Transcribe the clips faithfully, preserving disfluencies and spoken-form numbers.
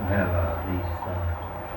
have uh, these uh,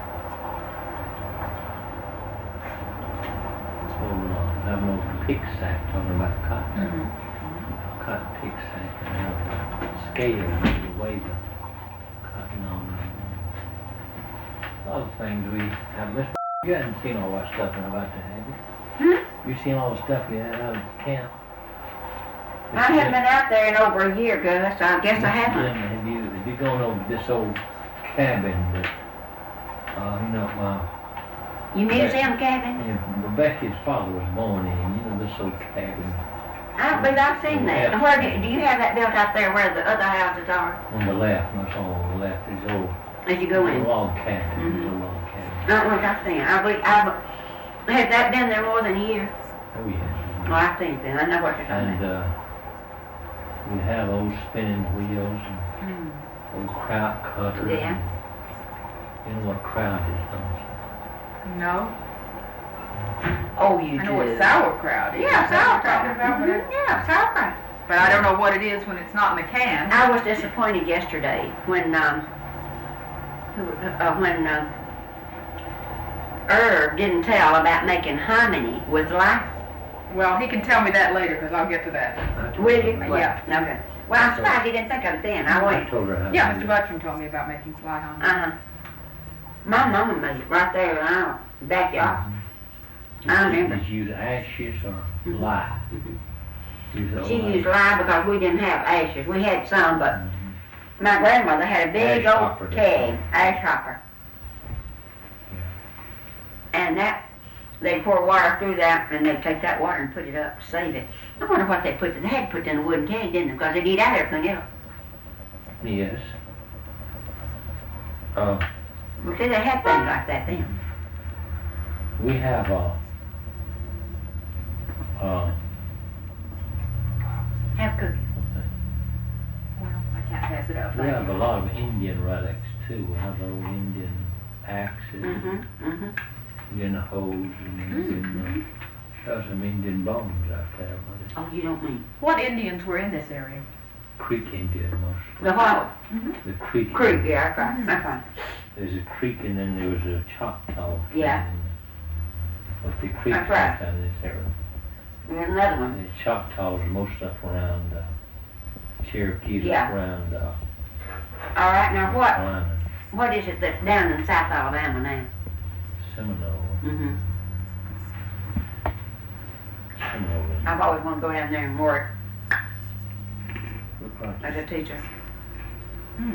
old, uh, have an old pick sack talking about cotton, Mm-hmm. cotton pick sack, and have a scale to weigh the cotton on it. A lot of things we have. Mister You hadn't seen all that stuff in about that, have you? Hmm? You seen all the stuff you had out of camp? I haven't been out there in over a year, Gus. I guess I haven't. Have you, have you gone over this old cabin that, uh, you know, uh, You museum cabin? yeah, Rebecca's father was born in, you know, this old cabin I don't believe I've seen that. Yeah. Where do, do you have that built out there where the other houses are on the left, that's all on the left, is old as you go in? log cabin, Mhm. it's a log cabin. I don't know if I've seen it. I believe I've had that been there more than a year. Oh, yeah. Well, I've seen it then. I know what you're talking And, about. uh, we have old spinning wheels and Mm. old kraut cutters. Yeah. and- You know what kraut is, don't you? No, Oh, you I do. know what sauerkraut is. Yeah, Is that what you're sauerkraut. talking about? But it- Mhm. Yeah, sauerkraut. But I don't know what it is when it's not in the can. I was disappointed yesterday when, um, who- uh, when, uh, Herb didn't tell about making hominy with life. Well, he can tell me that later, because I'll get to that. I told Will you? her- Yeah. Okay. Well, I'm surprised he didn't think of it then. I I went. told her how to Yeah, do Mister it. Buttram told me about making fly hominy. Uh-huh. My mama made it right there in our backyard. I remember. Did you use ashes or Mhm. lye? Mhm. Use the She old used lye? lye because we didn't have ashes. We had some, but Mhm. my grandmother had a big Ash old hopper, they keg, call it. ash hopper. And that, they'd pour water through that, and they'd take that water and put it up, save it. I wonder what they put, they had to put in a wooden keg, didn't they? Because they'd eat out everything else. Yes. Uh, Well, see, they had things like that then. we have, uh, uh, Have cookies. Well, I can't pass it up. we have a lot of Indian relics too. We have old Indian axes, Mm-hmm, mm-hmm. Indian hoes, and Indian, uh, there's some Indian bones out there, but it's Oh, you don't mean. What Indians were in this area? Creek Indian mostly. The what? The Creek. Creek, Indian. yeah, that's right, that's right. There's a creek and then there was a Choctaw. Yeah. thing. But the creek That's right. comes down this area. There's another one. The Choctaws, most up around, uh, Cherokees Yeah. up around, uh, All right, now what, Lyman, what is it that's down in South Alabama now? Seminole, Mm-hmm. Seminole. I've always wanted to go down there and work Look like as a teacher. Hmm.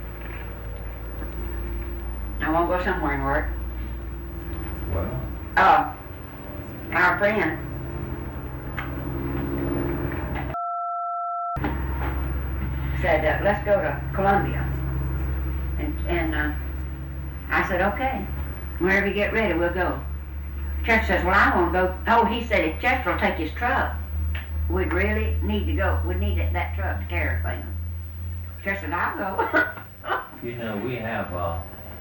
I want to go somewhere and work. well, Oh, our friend. Said, uh, let's go to Columbia. And, and, uh, I said, okay. Whenever you get ready, we'll go. Chester says, well, I want to go. Oh, he said, if Chester will take his truck, we'd really need to go. We'd need that, that truck to carry things. Chester said, I'll go. you know, we have, uh,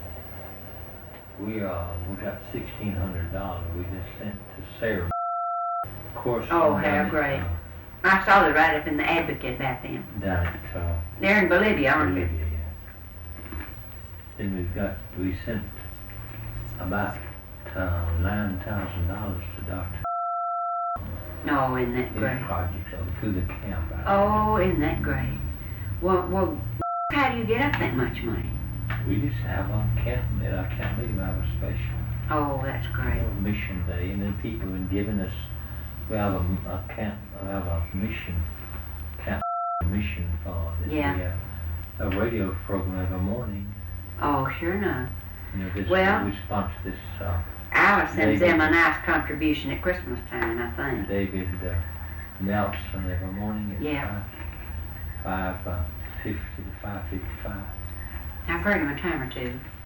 we, uh, we got sixteen hundred dollars we just sent to Sarah. Of course. Oh, down how at, great. uh, I saw it right up in the Advocate back then. Down at, uh, They're in Bolivia, aren't they? Bolivia, yeah. Then we've got, we sent about, uh, nine thousand dollars to Doctor No, isn't that His great? project over through the camp. out Oh, isn't that great? Well, well, how do you get up that much money? there. We just have a camp, at our camp meeting, we have a special Oh, that's great. little mission day, and then people have been giving us, we have a, a camp, we have a mission, camp mission fund. It's Yeah. the, uh, a radio program every morning, Oh, sure enough. you know, this, Well- we sponsor this, uh, Alice sends Maybe. them a nice contribution at Christmas time, I think. David uh, Nelson every morning at Yeah. five, five uh, fifty to five fifty-five. I've heard him a time or two.